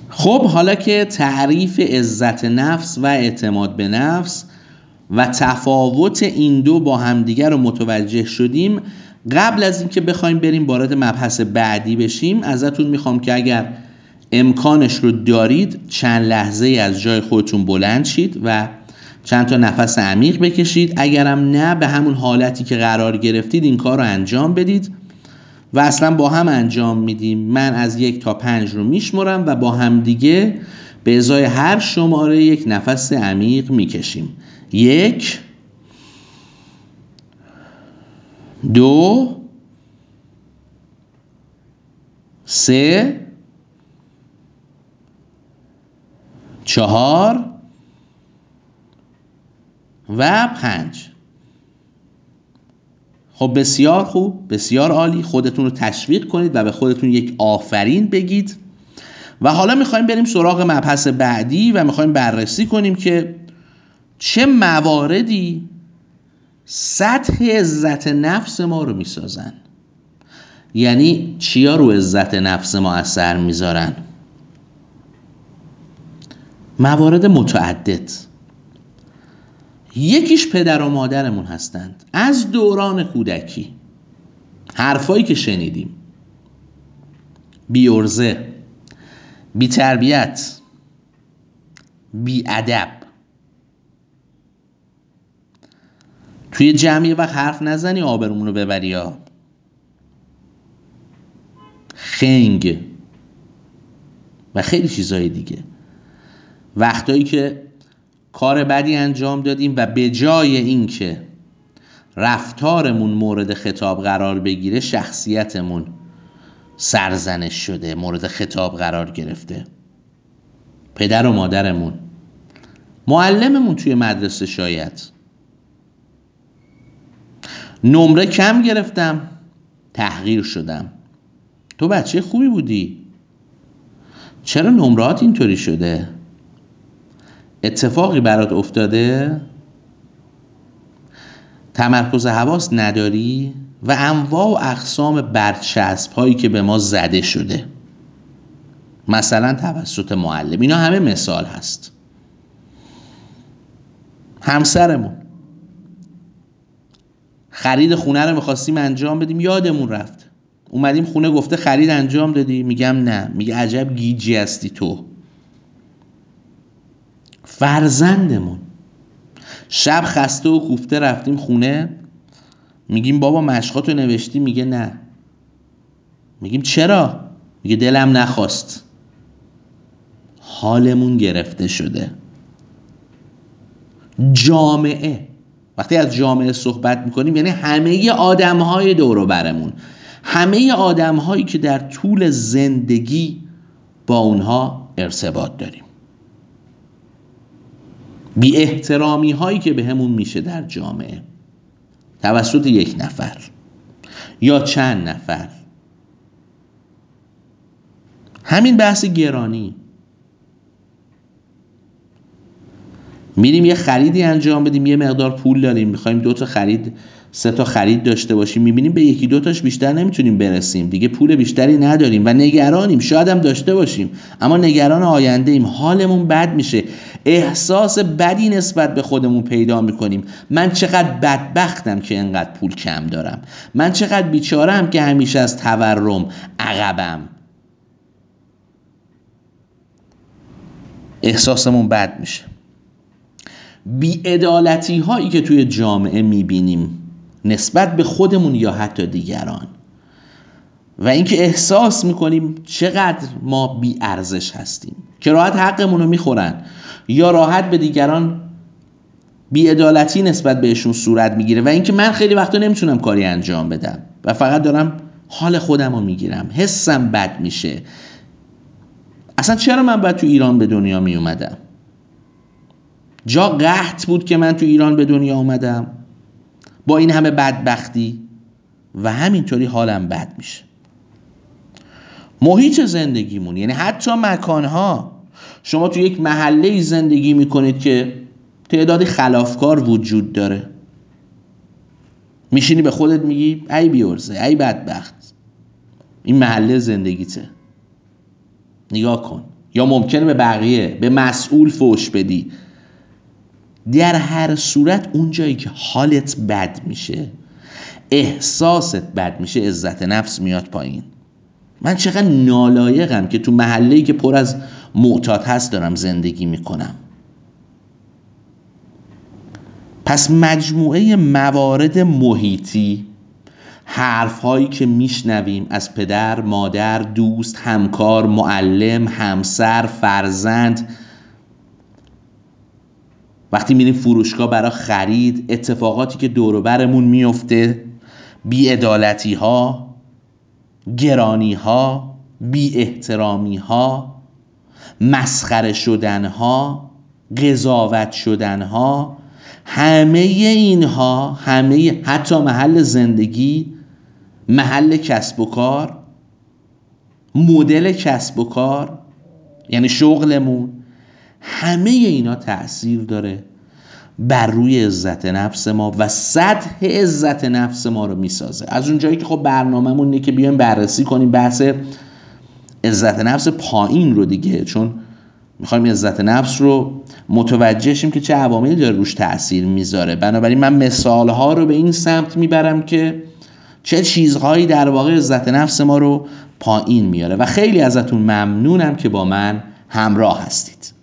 خب حالا که تعریف عزت نفس و اعتماد به نفس و تفاوت این دو با همدیگر رو متوجه شدیم، قبل از اینکه بخوایم بریم وارد مبحث بعدی بشیم، ازتون میخوام که اگر امکانش رو دارید چند لحظه از جای خودتون بلند شید و چند تا نفس عمیق بکشید. اگرم نه، به همون حالتی که قرار گرفتید این کار رو انجام بدید و اصلا با هم انجام میدیم. من از 1 تا 5 رو میشمرم و با هم دیگه به ازای هر شماره یک نفس عمیق میکشیم. 1 2 3 4 و 5. خب بسیار خوب، بسیار عالی. خودتون رو تشویق کنید و به خودتون یک آفرین بگید. و حالا میخوایم بریم سراغ مبحث بعدی و میخوایم بررسی کنیم که چه مواردی سطح عزت نفس ما رو میسازن. یعنی چیا رو عزت نفس ما اثر میذارن؟ موارد متعدد. یکیش پدر و مادرمون هستند. از دوران کودکی حرفایی که شنیدیم، بی عرضه، بی تربیت، بی ادب، توی جمعی وقت حرف نزنی آبرومون رو ببری، ها، خنگ و خیلی چیزهای دیگه. وقتایی که کار بدی انجام دادیم و به جای این که رفتارمون مورد خطاب قرار بگیره، شخصیتمون سرزنش شده، مورد خطاب قرار گرفته. پدر و مادرمون، معلممون توی مدرسه، شاید نمره کم گرفتم، تحقیر شدم. تو بچه خوبی بودی، چرا نمرات اینطوری شده؟ اتفاقی برات افتاده؟ تمرکز حواس نداری؟ و انواع و اقسام برچسب هایی که به ما زده شده، مثلا توسط معلم. اینا همه مثال هست. همسرمون، خرید خونه رو میخواستیم انجام بدیم، یادمون رفت، اومدیم خونه گفته خرید انجام دادی؟ میگم نه. میگه عجب گیجی هستی تو. فرزندمون، شب خسته و کوفته رفتیم خونه، میگیم بابا مشقاتو نوشتی؟ میگه نه. میگیم چرا؟ میگه دلم نخواست. حالمون گرفته شده. جامعه، وقتی از جامعه صحبت میکنیم یعنی همه آدمهای دور و برمون، همه آدمهایی که در طول زندگی با اونها ارتباط داریم، بی احترامی هایی که به همون میشه در جامعه توسط یک نفر یا چند نفر. همین بحث گرانی، میریم یه خریدی انجام بدیم، یه مقدار پول داریم، میخوایم 2 تا خرید 3 تا خرید داشته باشیم، میبینیم به 1-2 تاش بیشتر نمیتونیم برسیم، دیگه پول بیشتری نداریم و نگرانیم. شاید هم داشته باشیم اما نگران آینده ایم. حالمون بد میشه، احساس بدی نسبت به خودمون پیدا میکنیم. من چقدر بدبختم که انقدر پول کم دارم، من چقدر بیچاره‌ام که همیشه از تورم عقبم. احساسمون بد میشه. بی‌عدالتی هایی که توی جامعه میبینیم نسبت به خودمون یا حتی دیگران، و اینکه احساس میکنیم چقدر ما بی ارزش هستیم که راحت حقمون رو میخورن یا راحت به دیگران بی‌عدالتی نسبت بهشون صورت میگیره، و اینکه من خیلی وقتا نمیتونم کاری انجام بدم و فقط دارم حال خودم رو میگیرم، حسم بد میشه. اصلا چرا من باید تو ایران به دنیا میومدم؟ جا قحط بود که من تو ایران به دنیا اومدم با این همه بدبختی؟ و همینطوری حالم بد میشه. محیط زندگیمون، یعنی حتی مکانها. شما تو یک محله زندگی میکنید که تعدادی خلافکار وجود داره، میشینی به خودت میگی ای بیورزه، ای بدبخت، این محله زندگیته، نگاه کن. یا ممکنه به بقیه، به مسئول فحش بدی. در هر صورت اون جایی که حالت بد میشه، احساست بد میشه، عزت نفس میاد پایین. من چقدر نالایقم که تو محله‌ای که پر از معتاد هست دارم زندگی میکنم. پس مجموعه موارد محیطی، حرف‌هایی که میشنویم از پدر، مادر، دوست، همکار، معلم، همسر، فرزند، وقتی میریم فروشگاه برای خرید، اتفاقاتی که دور و برمون میفته، بی‌عدالتی‌ها، گرانی‌ها، بی‌احترامی‌ها، مسخره شدن‌ها، قضاوت شدن‌ها، همه اینها، حتی محل زندگی، محل کسب و کار، مدل کسب و کار، یعنی شغلمون، همه اینا تأثیر داره بر روی عزت نفس ما و سطح عزت نفس ما رو میسازه. از اون جایی که خب برنامه‌مون اینه که بیایم بررسی کنیم بحث عزت نفس پایین رو دیگه، چون میخوایم عزت نفس رو متوجه شیم که چه عواملی داره روش تأثیر میذاره. بنابراین من مثالها رو به این سمت میبرم که چه چیزهایی در واقع عزت نفس ما رو پایین میاره و خیلی ازتون ممنونم که با من همراه هستید.